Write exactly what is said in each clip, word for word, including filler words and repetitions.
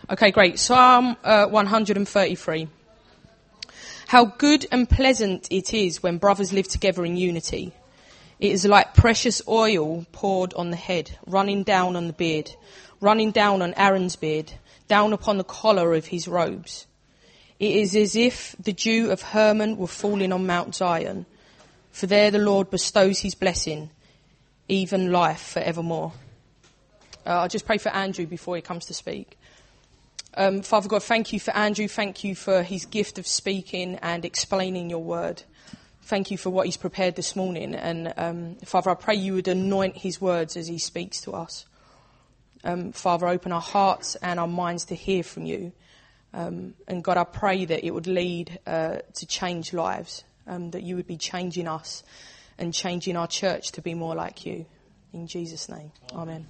Okay, great. Psalm uh, one hundred thirty-three. How good and pleasant it is when brothers live together in unity. It is like precious oil poured on the head, running down on the beard, running down on Aaron's beard, down upon the collar of his robes. It is as if the dew of Hermon were falling on Mount Zion, for there the Lord bestows his blessing, even life forevermore. Uh, I'll just pray for Andrew before he comes to speak. Um, Father God, thank you for Andrew. Thank you for his gift of speaking and explaining your word. Thank you for what he's prepared this morning. And um, Father, I pray you would anoint his words as he speaks to us. Um, Father, open our hearts and our minds to hear from you. Um, and God, I pray that it would lead uh, to change lives, um, that you would be changing us and changing our church to be more like you. In Jesus' name, amen.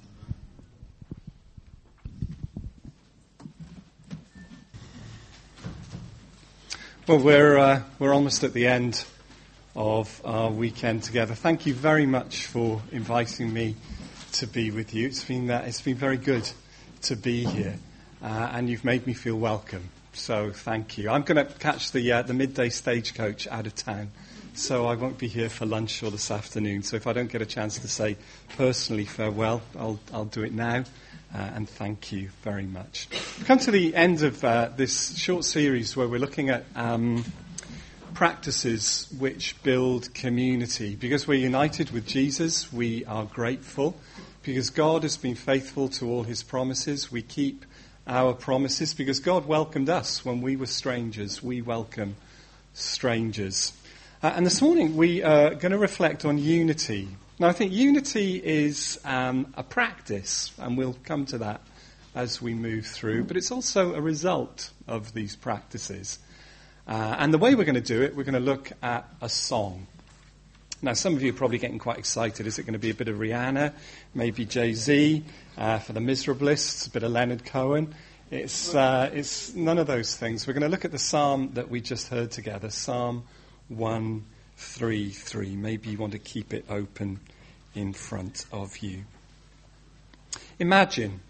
Well, we're uh, we're almost at the end of our weekend together. Thank you very much for inviting me to be with you. It's been uh, it's been very good to be here, uh, and you've made me feel welcome. So thank you. I'm going to catch the uh, the midday stagecoach out of town, so I won't be here for lunch or this afternoon. So if I don't get a chance to say personally farewell, I'll I'll do it now. Uh, and thank you very much. We've come to the end of uh, this short series where we're looking at um, practices which build community. Because we're united with Jesus, we are grateful. Because God has been faithful to all his promises, we keep our promises. Because God welcomed us when we were strangers, we welcome strangers. Uh, and this morning we are going to reflect on unity. Now, I think unity is um, a practice, and we'll come to that as we move through, but it's also a result of these practices. Uh, and the way we're going to do it, we're going to look at a song. Now, some of you are probably getting quite excited. Is it going to be a bit of Rihanna, maybe Jay-Z, uh, for the Miserablists, a bit of Leonard Cohen? It's, uh, it's none of those things. We're going to look at the psalm that we just heard together, Psalm one thirty-three. Maybe you want to keep it open in front of you. Imagine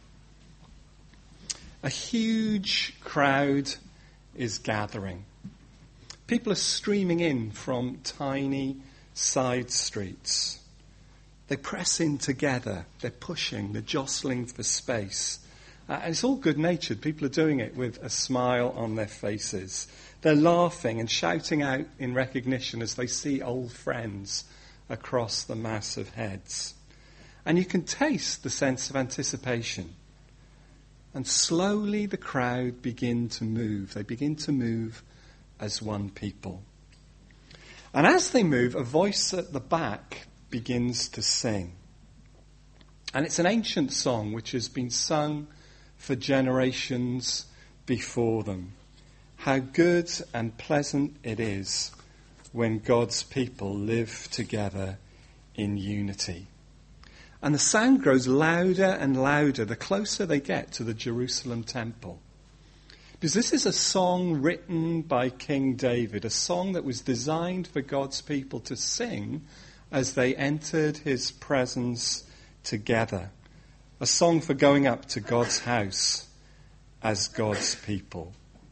a huge crowd is gathering. People are streaming in from tiny side streets. They press in together. They're pushing. They're jostling for space. Uh, and it's all good-natured. People are doing it with a smile on their faces. They're laughing and shouting out in recognition as they see old friends across the mass of heads. And you can taste the sense of anticipation. And slowly the crowd begin to move. They begin to move as one people. And as they move, a voice at the back begins to sing. And it's an ancient song which has been sung for generations before them. How good and pleasant it is when God's people live together in unity. And the sound grows louder and louder the closer they get to the Jerusalem temple. Because this is a song written by King David, a song that was designed for God's people to sing as they entered his presence together. A song for going up to God's house as God's people.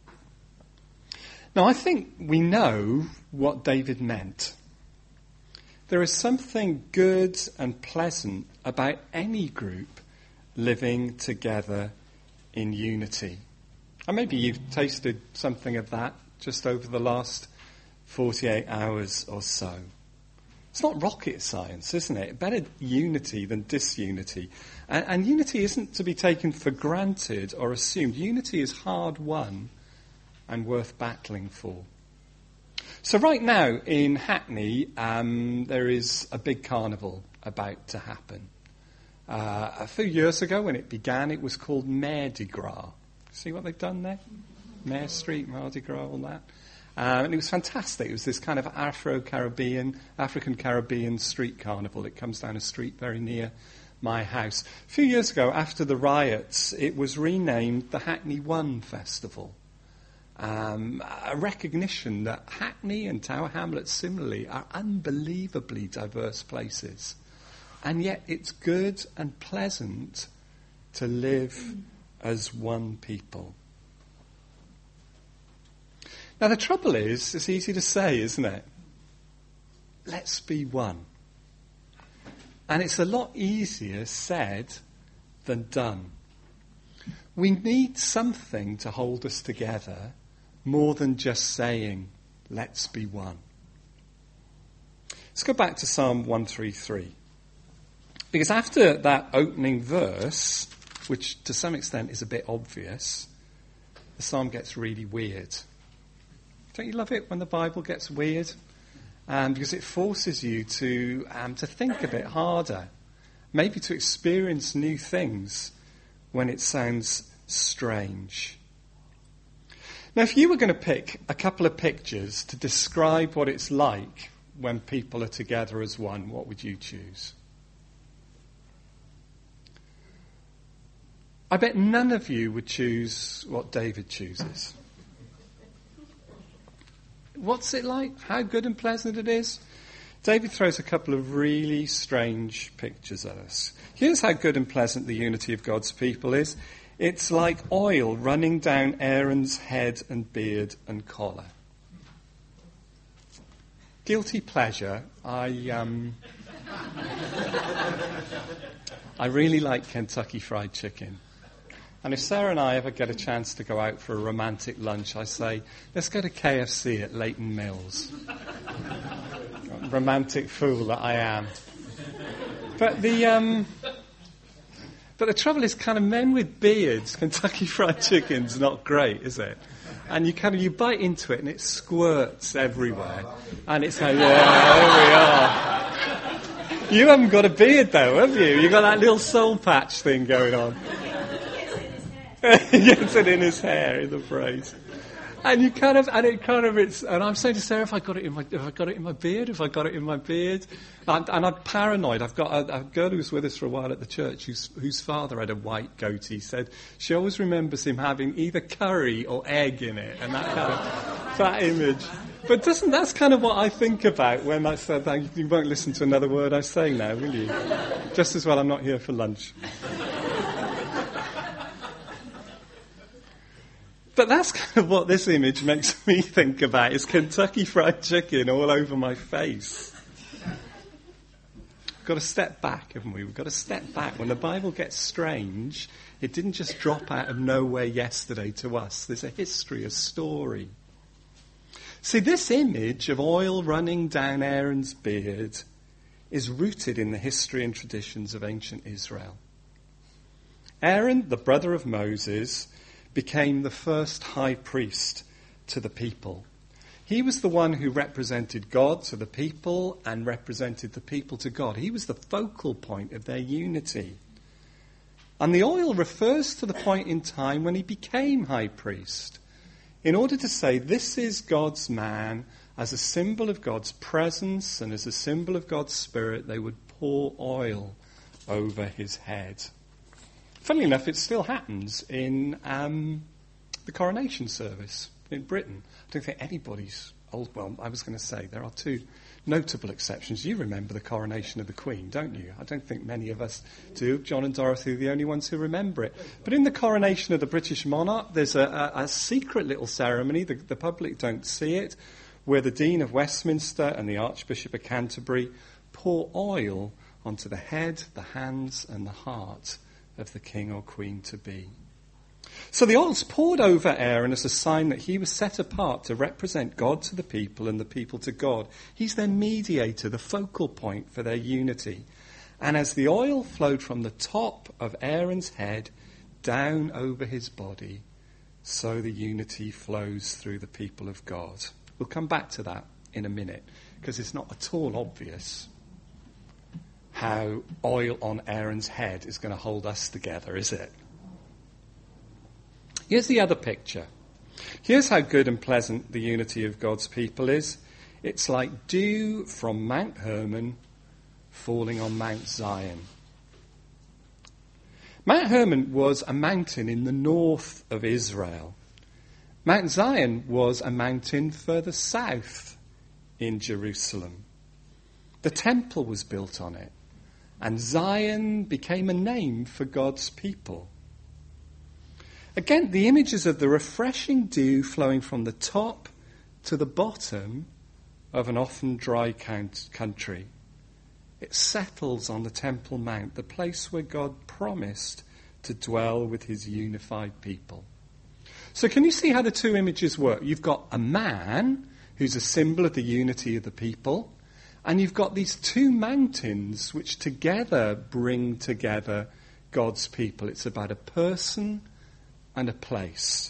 Now, I think we know what David meant. There is something good and pleasant about any group living together in unity. And maybe you've tasted something of that just over the last forty-eight hours or so. It's not rocket science, isn't it? Better unity than disunity. And, and unity isn't to be taken for granted or assumed. Unity is hard won and worth battling for. So right now in Hackney, um, there is a big carnival about to happen. Uh, a few years ago when it began, it was called Mardi Gras. See what they've done there? Mare Street, Mardi Gras, all that. Um, and it was fantastic. It was this kind of Afro-Caribbean, African-Caribbean street carnival. It comes down a street very near my house. A few years ago, after the riots, it was renamed the Hackney One Festival. Um, a recognition that Hackney and Tower Hamlets similarly are unbelievably diverse places. And yet it's good and pleasant to live as one people. Now the trouble is, it's easy to say, isn't it? Let's be one. And it's a lot easier said than done. We need something to hold us together more than just saying, let's be one. Let's go back to Psalm one thirty-three. Because after that opening verse, which to some extent is a bit obvious, the psalm gets really weird. Don't you love it when the Bible gets weird? Um, because it forces you to um, to think a bit harder, maybe to experience new things when it sounds strange. Now, if you were going to pick a couple of pictures to describe what it's like when people are together as one, what would you choose? I bet none of you would choose what David chooses. What's it like? How good and pleasant it is? David throws a couple of really strange pictures at us. Here's how good and pleasant the unity of God's people is. It's like oil running down Aaron's head and beard and collar. Guilty pleasure. I um, I really like Kentucky Fried Chicken. And if Sarah and I ever get a chance to go out for a romantic lunch, I say, let's go to K F C at Leighton Mills. Romantic fool that I am. But the um, but the trouble is, kind of men with beards, Kentucky Fried Chicken's not great, is it? And you kind of you bite into it and it squirts everywhere, and it's like, yeah, there we are. You haven't got a beard though, have you? You got that little soul patch thing going on. He gets it in his hair, in the phrase. And you kind of, and it kind of, it's, and I'm saying to Sarah, if I got it in my, if I got it in my beard, if I got it in my beard, and, and I'm paranoid. I've got a, a girl who was with us for a while at the church, whose, whose father had a white goatee. Said she always remembers him having either curry or egg in it, and that kind of, that image. But doesn't that's kind of what I think about when I said that you won't listen to another word I say now, will you? Just as well, I'm not here for lunch. But that's kind of what this image makes me think about, is Kentucky Fried Chicken all over my face. We've got to step back, haven't we? We've got to step back. When the Bible gets strange, it didn't just drop out of nowhere yesterday to us. There's a history, a story. See, this image of oil running down Aaron's beard is rooted in the history and traditions of ancient Israel. Aaron, the brother of Moses, became the first high priest to the people. He was the one who represented God to the people and represented the people to God. He was the focal point of their unity. And the oil refers to the point in time when he became high priest, in order to say this is God's man. As a symbol of God's presence and as a symbol of God's spirit, they would pour oil over his head. Funnily enough, it still happens in um, the coronation service in Britain. I don't think anybody's old. Well, I was going to say there are two notable exceptions. You remember the coronation of the Queen, don't you? I don't think many of us do. John and Dorothy are the only ones who remember it. But in the coronation of the British monarch, there's a, a, a secret little ceremony. The, the public don't see it, where the Dean of Westminster and the Archbishop of Canterbury pour oil onto the head, the hands, and the heart of the king or queen to be. So the oil's poured over Aaron as a sign that he was set apart to represent God to the people and the people to God. He's their mediator, the focal point for their unity. And as the oil flowed from the top of Aaron's head down over his body, so the unity flows through the people of God. We'll come back to that in a minute, because it's not at all obvious how oil on Aaron's head is going to hold us together, is it? Here's the other picture. Here's how good and pleasant the unity of God's people is. It's like dew from Mount Hermon falling on Mount Zion. Mount Hermon was a mountain in the north of Israel. Mount Zion was a mountain further south in Jerusalem. The temple was built on it. And Zion became a name for God's people. Again, the images of the refreshing dew flowing from the top to the bottom of an often dry country. It settles on the Temple Mount, the place where God promised to dwell with his unified people. So can you see how the two images work? You've got a man who's a symbol of the unity of the people, and you've got these two mountains which together bring together God's people. It's about a person and a place.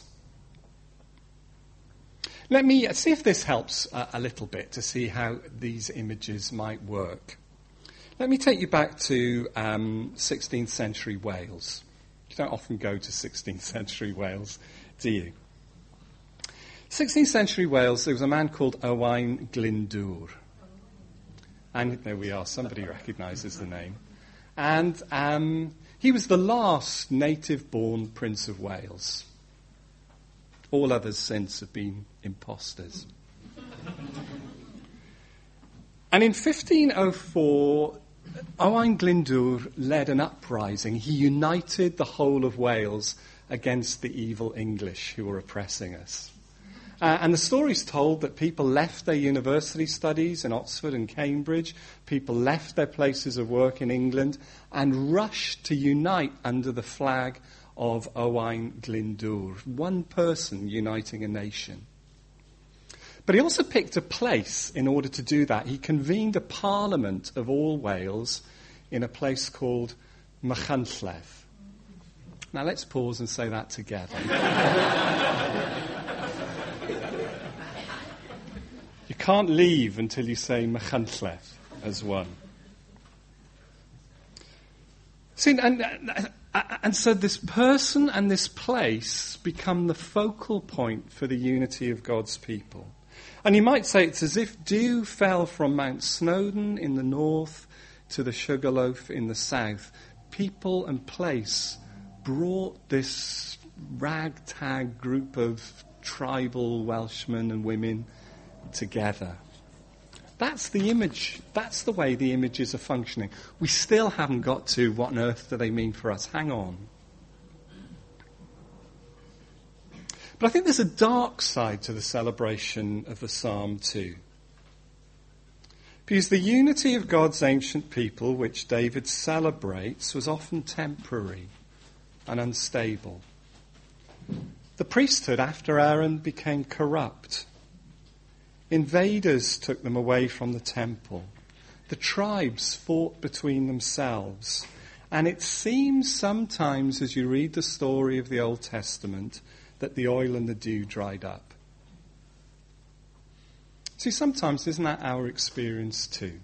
Let me see if this helps a, a little bit to see how these images might work. Let me take you back to um, sixteenth century Wales. You don't often go to sixteenth century Wales, do you? sixteenth century Wales, there was a man called Owain Glyndŵr. And there we are, somebody recognises the name. And um, he was the last native-born Prince of Wales. All others since have been imposters. And in fifteen oh four, Owain Glyndŵr led an uprising. He united the whole of Wales against the evil English who were oppressing us. Uh, and the story's told that people left their university studies in Oxford and Cambridge, people left their places of work in England, and rushed to unite under the flag of Owain Glyndŵr, one person uniting a nation. But he also picked a place in order to do that. He convened a parliament of all Wales in a place called Machynlleth. Now let's pause and say that together. You can't leave until you say Machynlleth as one. See, and, and so this person and this place become the focal point for the unity of God's people. And you might say it's as if dew fell from Mount Snowdon in the north to the Sugarloaf in the south. People and place brought this ragtag group of tribal Welshmen and women together. That's the image. That's the way the images are functioning. We still haven't got to what on earth do they mean for us. Hang on. But I think there's a dark side to the celebration of the psalm too. Because the unity of God's ancient people, which David celebrates, was often temporary and unstable. The priesthood after Aaron became corrupt. Invaders took them away from the temple. The tribes fought between themselves. And it seems sometimes as you read the story of the Old Testament that the oil and the dew dried up. See, sometimes isn't that our experience too?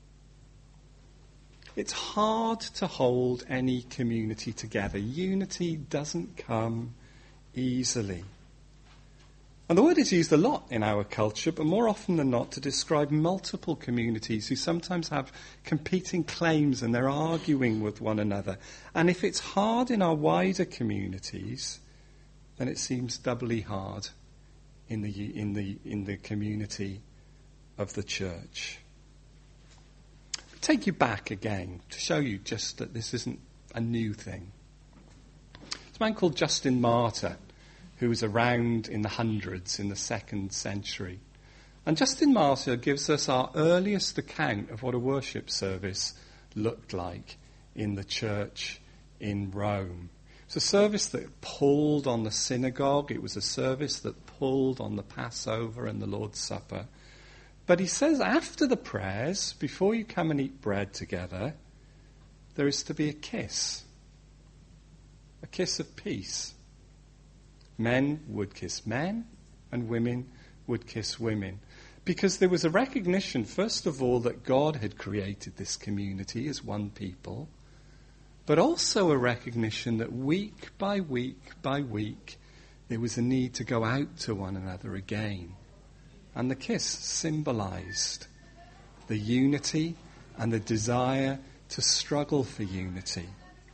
It's hard to hold any community together. Unity doesn't come easily. And the word is used a lot in our culture, but more often than not to describe multiple communities who sometimes have competing claims and they're arguing with one another. And if it's hard in our wider communities, then it seems doubly hard in the in the in the community of the church. Take you back again to show you just that this isn't a new thing. There's a man called Justin Martyr who was around in the hundreds in the second century. And Justin Martyr gives us our earliest account of what a worship service looked like in the church in Rome. It's a service that pulled on the synagogue. It was a service that pulled on the Passover and the Lord's Supper. But he says after the prayers, before you come and eat bread together, there is to be a kiss. A kiss of peace. Men would kiss men and women would kiss women. Because there was a recognition, first of all, that God had created this community as one people. But also a recognition that week by week by week, there was a need to go out to one another again. And the kiss symbolized the unity and the desire to struggle for unity.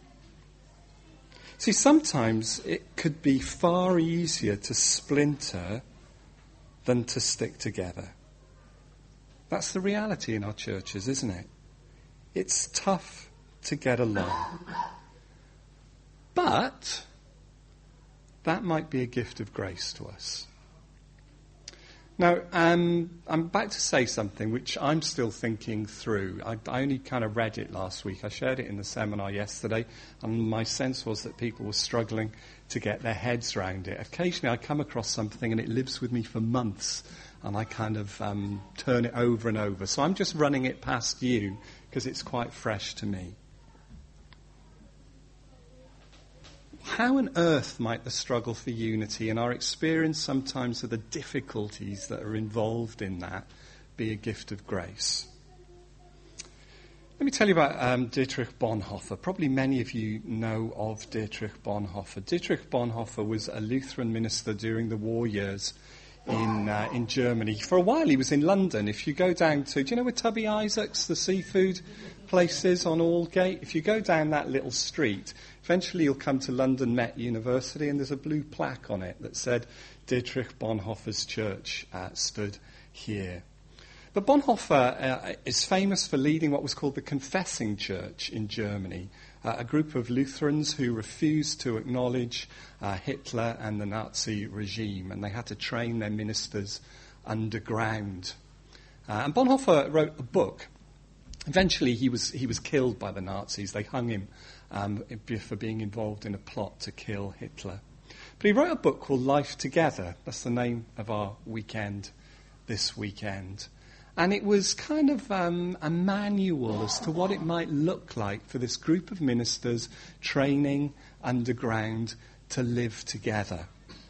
See, sometimes it could be far easier to splinter than to stick together. That's the reality in our churches, isn't it? It's tough to get along. But that might be a gift of grace to us. Now, um, I'm about to say something which I'm still thinking through. I, I only kind of read it last week. I shared it in the seminar yesterday, and my sense was that people were struggling to get their heads around it. Occasionally I come across something and it lives with me for months, and I kind of um, turn it over and over. So I'm just running it past you because it's quite fresh to me. How on earth might the struggle for unity and our experience sometimes of the difficulties that are involved in that be a gift of grace? Let me tell you about um, Dietrich Bonhoeffer. Probably many of you know of Dietrich Bonhoeffer. Dietrich Bonhoeffer was a Lutheran minister during the war years in uh, in Germany. For a while he was in London. If you go down to, do you know where Tubby Isaac's, the seafood place is on Aldgate? If you go down that little street, eventually you'll come to London Met University, and there's a blue plaque on it that said Dietrich Bonhoeffer's church uh, stood here. But Bonhoeffer uh, is famous for leading what was called the Confessing Church in Germany, uh, a group of Lutherans who refused to acknowledge uh, Hitler and the Nazi regime, and they had to train their ministers underground. Uh, and Bonhoeffer wrote a book. Eventually he was he was killed by the Nazis. They hung him um, for being involved in a plot to kill Hitler. But he wrote a book called Life Together. That's the name of our weekend this weekend. And it was kind of um, a manual as to what it might look like for this group of ministers training underground to live together.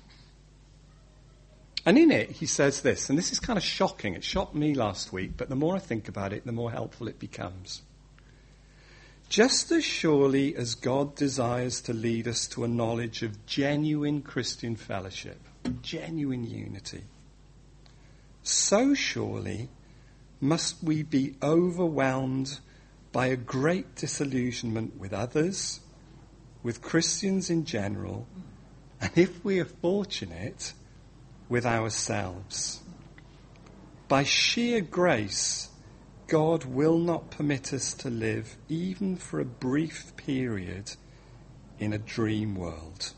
And in it, he says this, and this is kind of shocking. It shocked me last week, but the more I think about it, the more helpful it becomes. Just as surely as God desires to lead us to a knowledge of genuine Christian fellowship, genuine unity, so surely must we be overwhelmed by a great disillusionment with others, with Christians in general, and if we are fortunate, with ourselves. By sheer grace, God will not permit us to live, even for a brief period, in a dream world.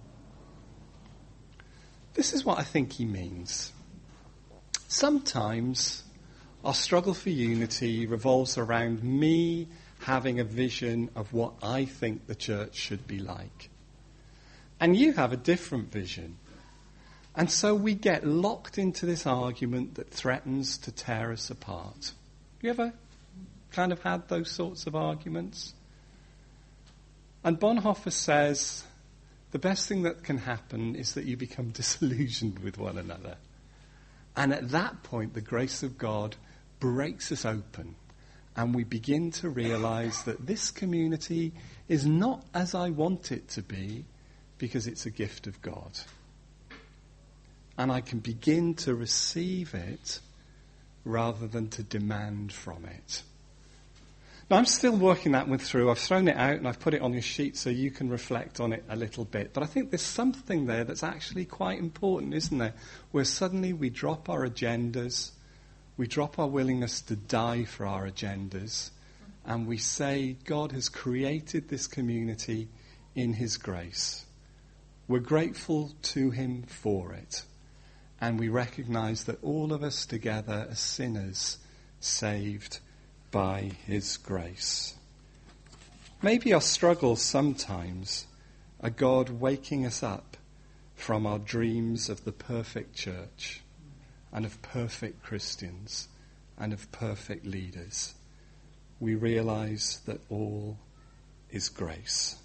This is what I think he means. Sometimes our struggle for unity revolves around me having a vision of what I think the church should be like. And you have a different vision. And so we get locked into this argument that threatens to tear us apart. You ever kind of had those sorts of arguments? And Bonhoeffer says the best thing that can happen is that you become disillusioned with one another. And at that point, the grace of God breaks us open, and we begin to realize that this community is not as I want it to be, because it's a gift of God. And I can begin to receive it rather than to demand from it. Now, I'm still working that one through. I've thrown it out and I've put it on your sheet so you can reflect on it a little bit. But I think there's something there that's actually quite important, isn't there? Where suddenly we drop our agendas, we drop our willingness to die for our agendas, and we say God has created this community in his grace. We're grateful to him for it. And we recognize that all of us together are sinners saved by his grace. Maybe our struggles sometimes are God waking us up from our dreams of the perfect church and of perfect Christians and of perfect leaders. We realize that all is grace.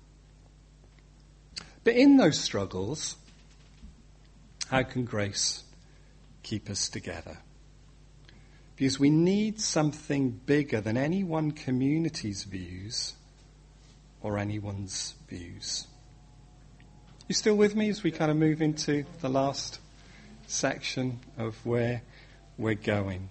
But in those struggles, how can grace keep us together? Because we need something bigger than any one community's views or anyone's views. You still with me as we kind of move into the last section of where we're going?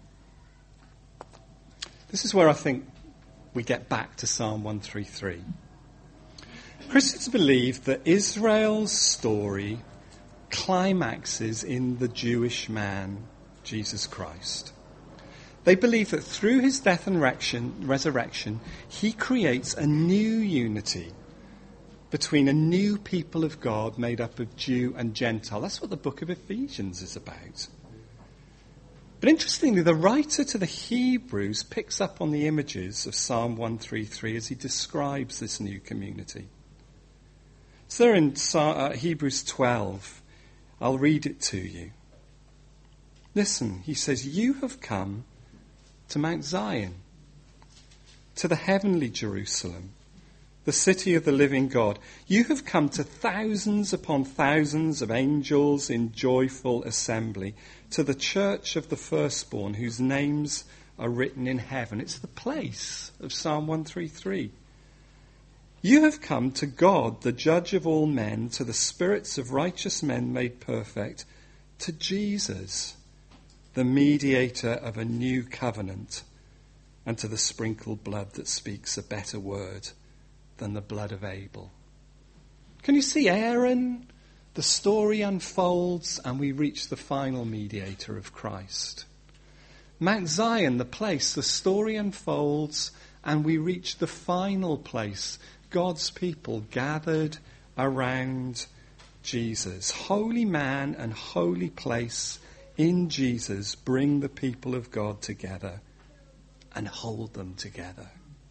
This is where I think we get back to Psalm one thirty-three. Christians believe that Israel's story climaxes in the Jewish man, Jesus Christ. They believe that through his death and resurrection, he creates a new unity between a new people of God made up of Jew and Gentile. That's what the book of Ephesians is about. But interestingly, the writer to the Hebrews picks up on the images of Psalm one thirty-three as he describes this new community. So there in uh, Hebrews twelve, I'll read it to you. Listen, he says, you have come to Mount Zion, to the heavenly Jerusalem, the city of the living God. You have come to thousands upon thousands of angels in joyful assembly, to the church of the firstborn whose names are written in heaven. It's the place of Psalm one thirty-three. You have come to God, the judge of all men, to the spirits of righteous men made perfect, to Jesus, the mediator of a new covenant, and to the sprinkled blood that speaks a better word than the blood of Abel. Can you see Aaron? The story unfolds and we reach the final mediator of Christ. Mount Zion, the place, the story unfolds and we reach the final place, God's people gathered around Jesus. Holy man and holy place in Jesus bring the people of God together and hold them together.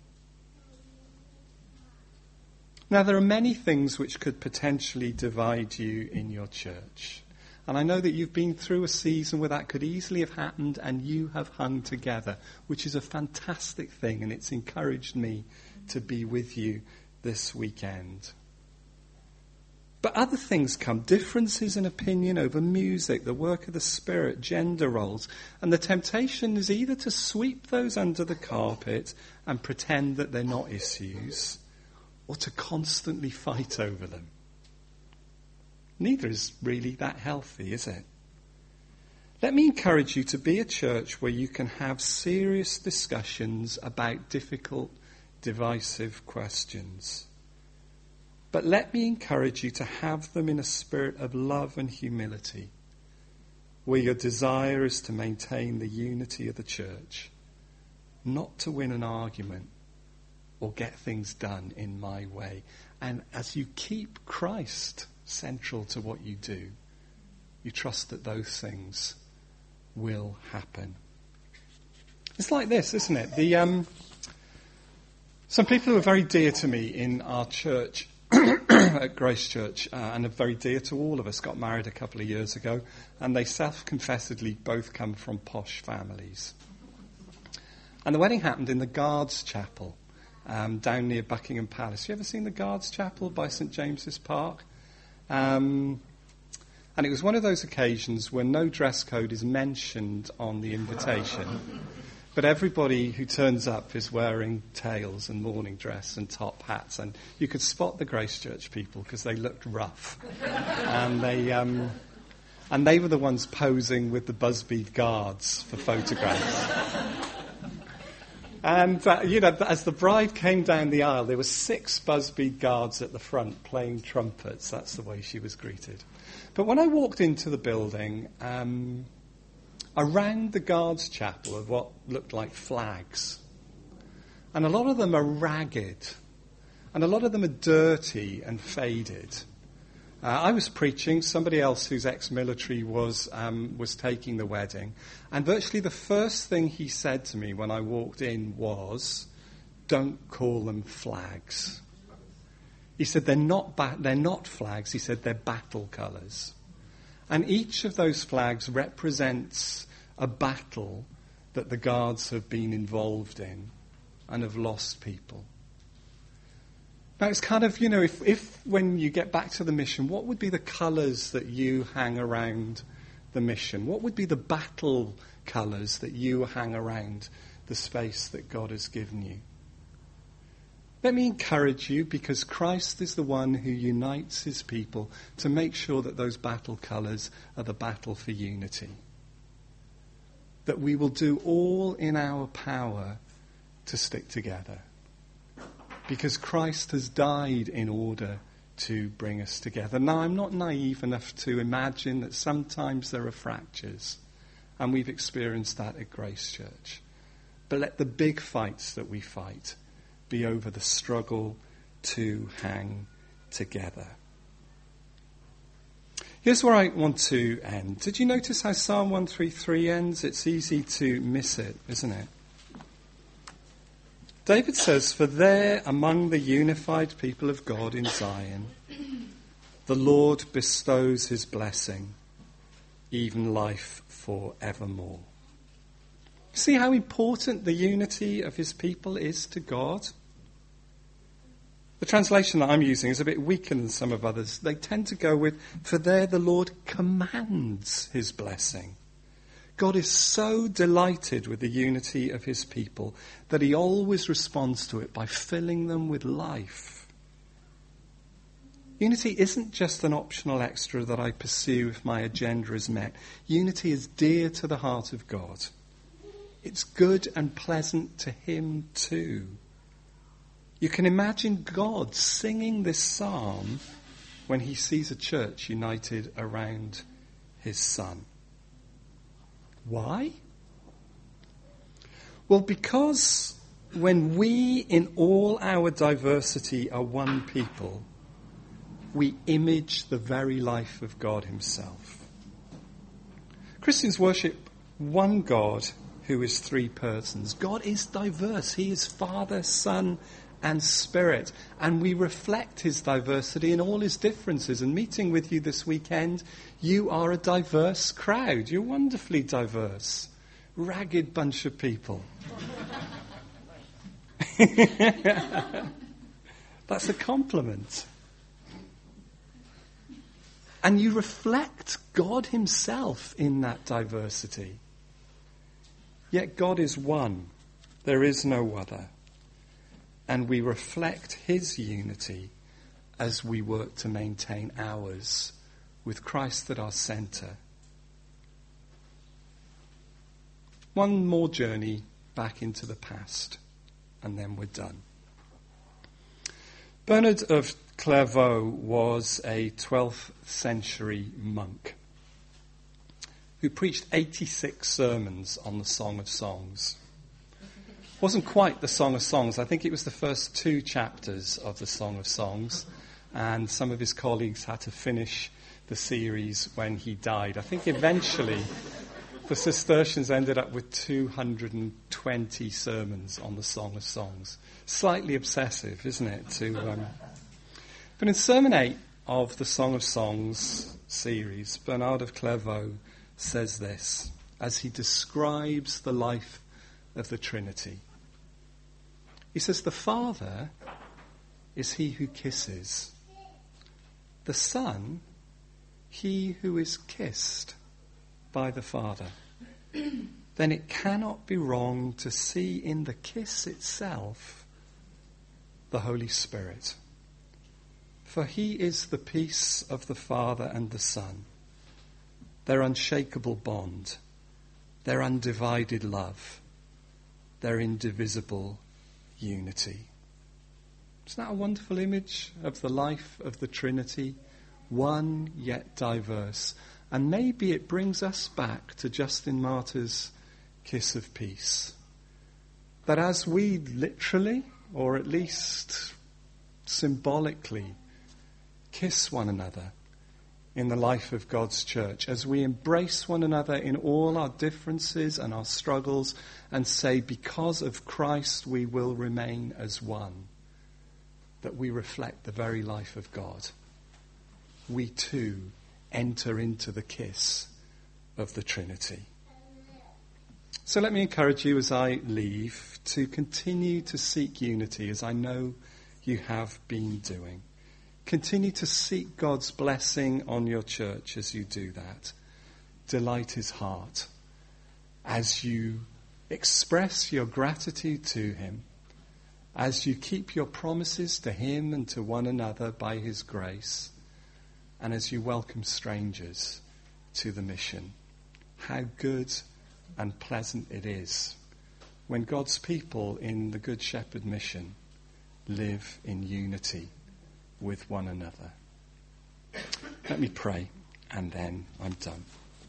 Now, there are many things which could potentially divide you in your church. And I know that you've been through a season where that could easily have happened and you have hung together, which is a fantastic thing, and it's encouraged me to be with you this weekend. But other things come, differences in opinion over music, the work of the Spirit, gender roles, and the temptation is either to sweep those under the carpet and pretend that they're not issues, or to constantly fight over them. Neither is really that healthy, is it? Let me encourage you to be a church where you can have serious discussions about difficult, divisive questions. But let me encourage you to have them in a spirit of love and humility, where your desire is to maintain the unity of the church, not to win an argument or get things done in my way. And as you keep Christ central to what you do, you trust that those things will happen. It's like this, isn't it? The um, some people who are very dear to me in our church, at Grace Church, uh, and are very dear to all of us, got married a couple of years ago, and they self-confessedly both come from posh families. And the wedding happened in the Guards Chapel, um, down near Buckingham Palace. You ever seen the Guards Chapel by St James's Park? Um, and it was one of those occasions when no dress code is mentioned on the invitation, but everybody who turns up is wearing tails and morning dress and top hats, and you could spot the Grace Church people because they looked rough, and they um, and they were the ones posing with the Busby guards for photographs. And, uh, you know, as the bride came down the aisle, there were six Busby guards at the front playing trumpets. That's the way she was greeted. But when I walked into the building, um, around the Guards Chapel are what looked like flags. And a lot of them are ragged. And a lot of them are dirty and faded. Uh, I was preaching, somebody else who's ex-military was um, was taking the wedding, and virtually the first thing he said to me when I walked in was, "Don't call them flags." He said, they're not ba- they're not flags, he said, they're battle colours. And each of those flags represents a battle that the Guards have been involved in and have lost people. Now, it's kind of, you know, if, if when you get back to the mission, what would be the colours that you hang around the mission? What would be the battle colours that you hang around the space that God has given you? Let me encourage you, because Christ is the one who unites his people, to make sure that those battle colours are the battle for unity. That we will do all in our power to stick together. Because Christ has died in order to bring us together. Now, I'm not naive enough to imagine that sometimes there are fractures, and we've experienced that at Grace Church. But let the big fights that we fight be over the struggle to hang together. Here's where I want to end. Did you notice how Psalm one thirty-three ends? It's easy to miss it, isn't it? David says, "For there among the unified people of God in Zion, the Lord bestows his blessing, even life forevermore." See how important the unity of his people is to God? The translation that I'm using is a bit weaker than some of others. They tend to go with, "For there the Lord commands his blessing." God is so delighted with the unity of his people that he always responds to it by filling them with life. Unity isn't just an optional extra that I pursue if my agenda is met. Unity is dear to the heart of God. It's good and pleasant to him too. You can imagine God singing this psalm when he sees a church united around his Son. Why? Well, because when we in all our diversity are one people, we image the very life of God himself. Christians worship one God who is three persons. God is diverse. He is Father, Son, and Spirit. And we reflect his diversity in all his differences. And meeting with you this weekend, you are a diverse crowd. You're wonderfully diverse. Ragged bunch of people. That's a compliment. And you reflect God himself in that diversity. Yet God is one. There is no other. And we reflect his unity as we work to maintain ours with Christ at our centre. One more journey back into the past, and then we're done. Bernard of Clairvaux was a twelfth century monk who preached eighty-six sermons on the Song of Songs. It wasn't quite the Song of Songs. I think it was the first two chapters of the Song of Songs, and some of his colleagues had to finish the series when he died. I think eventually the Cistercians ended up with two hundred twenty sermons on the Song of Songs. Slightly obsessive, isn't it? To, um... But in Sermon eight of the Song of Songs series, Bernard of Clairvaux says this as he describes the life of the Trinity. He says, "The Father is he who kisses. The Son, he who is kissed by the Father. Then it cannot be wrong to see in the kiss itself the Holy Spirit. For he is the peace of the Father and the Son, their unshakable bond, their undivided love, their indivisible unity." Isn't that a wonderful image of the life of the Trinity? One yet diverse. And maybe it brings us back to Justin Martyr's kiss of peace. That as we literally, or at least symbolically, kiss one another in the life of God's church, as we embrace one another in all our differences and our struggles and say, because of Christ we will remain as one, that we reflect the very life of God. We too enter into the kiss of the Trinity. So let me encourage you as I leave to continue to seek unity, as I know you have been doing. Continue to seek God's blessing on your church as you do that. Delight his heart as you express your gratitude to him, as you keep your promises to him and to one another by his grace, and as you welcome strangers to the mission. How good and pleasant it is when God's people in the Good Shepherd mission live in unity with one another. Let me pray, and then I'm done.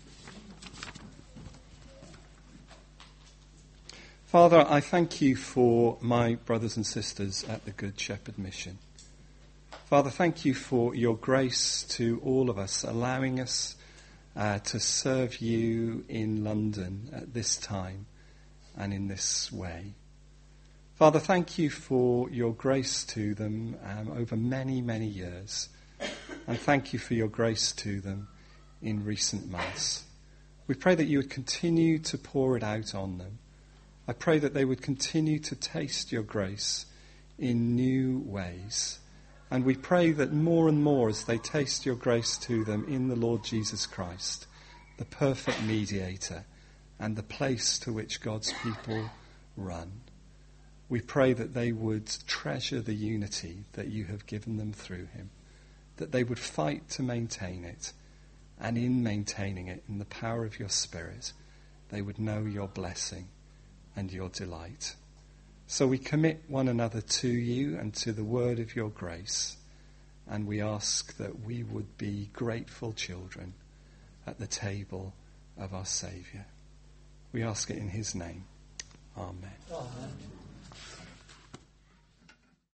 Father, I thank you for my brothers and sisters at the Good Shepherd mission. Father, thank you for your grace to all of us, allowing us uh, to serve you in London at this time and in this way. Father, thank you for your grace to them um, over many, many years. And thank you for your grace to them in recent months. We pray that you would continue to pour it out on them. I pray that they would continue to taste your grace in new ways. And we pray that more and more as they taste your grace to them in the Lord Jesus Christ, the perfect mediator and the place to which God's people run, we pray that they would treasure the unity that you have given them through him, that they would fight to maintain it, and in maintaining it, in the power of your Spirit, they would know your blessing and your delight. So we commit one another to you and to the word of your grace, and we ask that we would be grateful children at the table of our Saviour. We ask it in his name.